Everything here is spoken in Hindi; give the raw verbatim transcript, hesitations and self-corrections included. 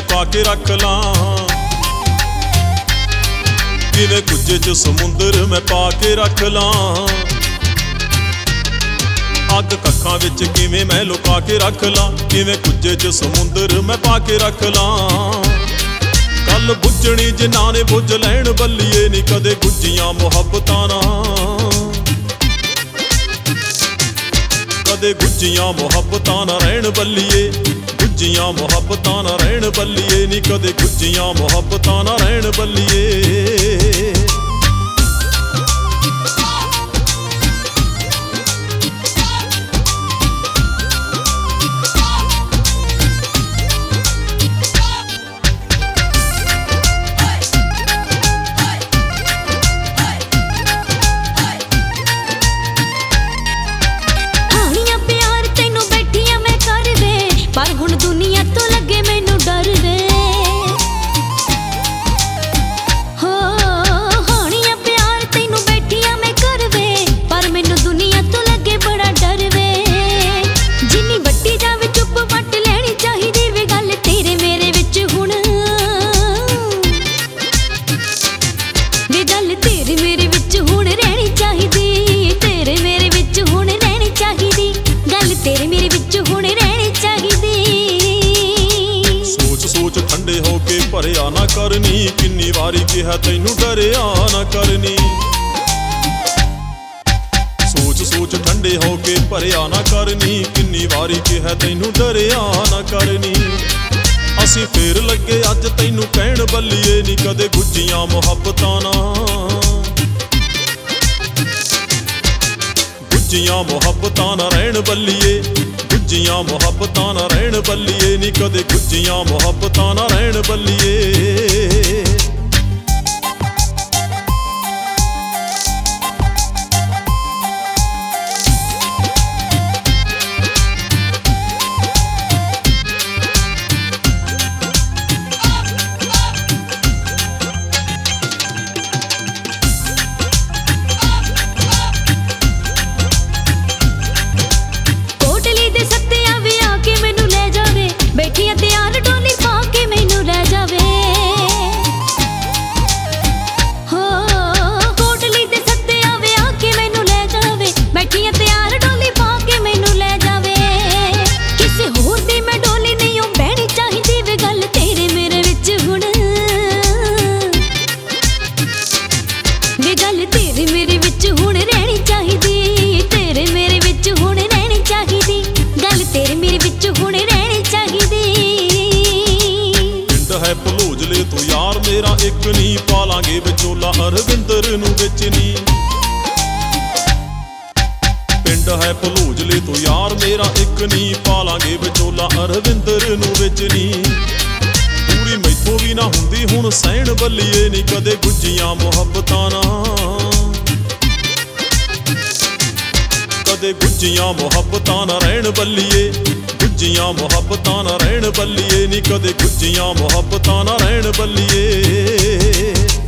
लुका के रख ला। किवें कुजे च समुंदर मैं पा के रख ला। अग कखां विच किवें मैं लुका के रख ला। किवें कुजे च समुंदर मैं पा के रख ला। गल बुझणी जिन्हां ने बुझ लैण बल्लीए नी कदे गुज्जियां मुहब्बतां नाल। कदे गुज्जियां मुहब्बतां ना रहण बल्लीए। गुज्जियां मुहब्बतां ना रहण बल्लीए नी कदे गुज्जियां मुहब्बतां ना रहण बल्लीए। भरिया ना करनी किन्नी वारी कहा तैनू डरिया ना करनी। सोच सोच ठंडे होके भरिया ना करनी किन्नी वारी कहा तैनू डरिया ना करनी। असी फिर लगे अज तैनू कहण बल्लीए नी कदे गुज्जियां मुहब्बतां नाल। गुज्जियां मुहब्बतां ना रहण बल्लीए। गुज्जियां मुहब्बतां ना रहण बल्लीए नी कदे गुज्जियां मुहब्बतां ना रहण बल्लीए। भलोजले तो यार मेरा एक नी पालांगे विचोला अरविंदर नू विच नी। पिंड है भलोजले तो यार मेरा एक नी पालांगे विचोला अरविंदर नू विच नी। पूरी मैथों भी ना हुंदी हुण सहण बल्लीए नी कदे गुज्जियां मुहब्बतां नाल। कदे गुज्जियां मुहब्बतां ना रहण बल्लीए। गुज्जियां मुहब्बतां ना रहण बल्लीए नी कदे गुज्जियां मुहब्बतां ना रहण बल्लीए।